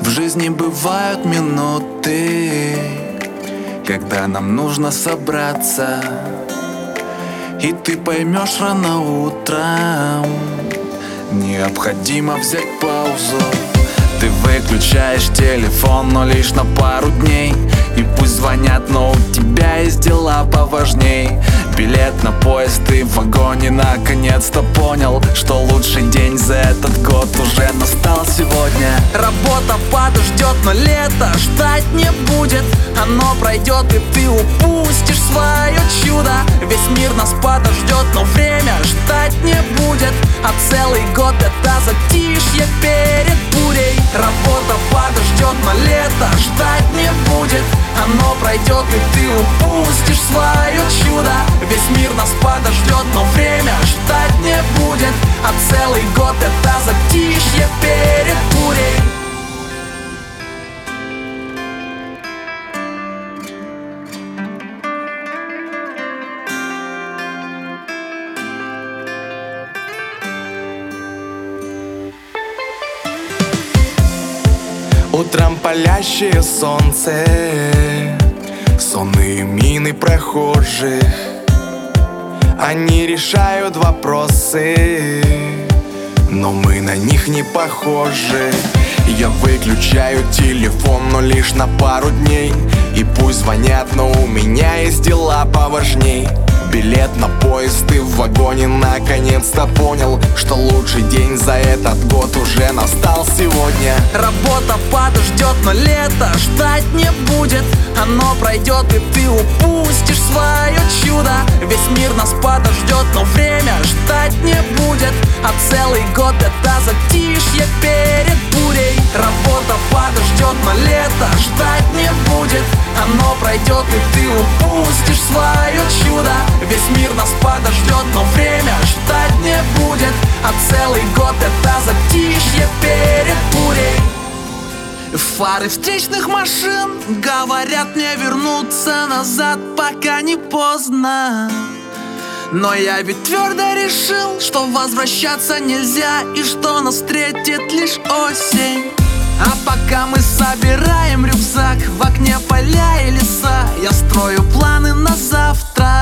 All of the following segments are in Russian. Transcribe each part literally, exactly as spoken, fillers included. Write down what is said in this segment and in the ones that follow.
жизни бывают минуты, когда нам нужно собраться, и ты поймешь рано утром, необходимо взять паузу. Ты выключаешь телефон, но лишь на пару дней, и пусть звонят, но у тебя есть дела поважней. Билет на поезд, ты в вагоне наконец-то понял, что лучший день за этот год уже настал сегодня. Работа подождет, но лето ждать не будет. Оно пройдет, и ты упустишь свое чудо. Весь мир нас подождет, но время ждать не будет. А целый год это затишье перед бурей. Работа подождет, но лето ждать не будет. Оно пройдет, и ты упустишь свое чудо. Весь мир нас подождет, но время ждать не будет. А целый год это затишье перед бурей. Утром палящее солнце, сонные мины прохожих. Они решают вопросы, но мы на них не похожи. Я выключаю телефон, но лишь на пару дней, и пусть звонят, но у меня есть дела поважней. Билет на поезд, ты в вагоне наконец-то понял, что лучший день за этот год уже настал сегодня. Работа подождет, но лето ждать не будет. Оно пройдет, и ты упустишь свое чудо. Весь мир нас подождет, но время ждать не будет. А целый год это затишье перед бурей. Работа подождет, но лето ждать не будет. Оно пройдет, и ты упустишь свое чудо. Весь мир нас подождет, но время ждать не будет. А целый год это затишье перед бурей. Фары встречных машин говорят мне вернуться назад, пока не поздно. Но я ведь твердо решил, что возвращаться нельзя, и что нас встретит лишь осень. А пока мы собираем рюкзак, в окне поля и леса, я строю планы на завтра.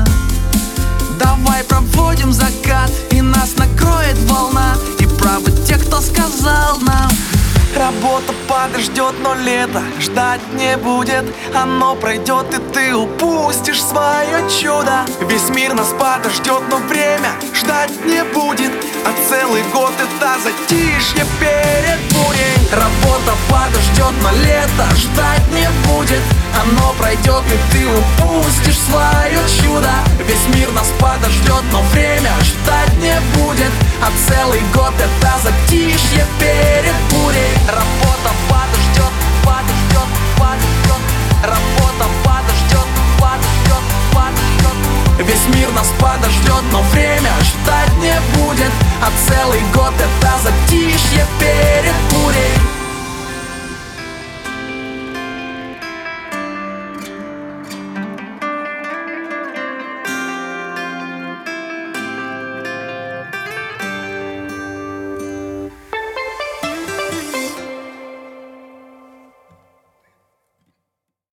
Давай проводим закат, и нас накроет волна. И правы те, кто сказал нам: работа подождет, но лето ждать не будет. Оно пройдет, и ты упустишь свое чудо. Весь мир нас подождет, но время ждать не будет. А целый год это затишье перед бурей. Работа подождет, но лето ждать не будет. Оно пройдет, и ты упустишь свое чудо. Весь мир нас подождет, но время ждать не будет. А целый год это затишье перед бурей.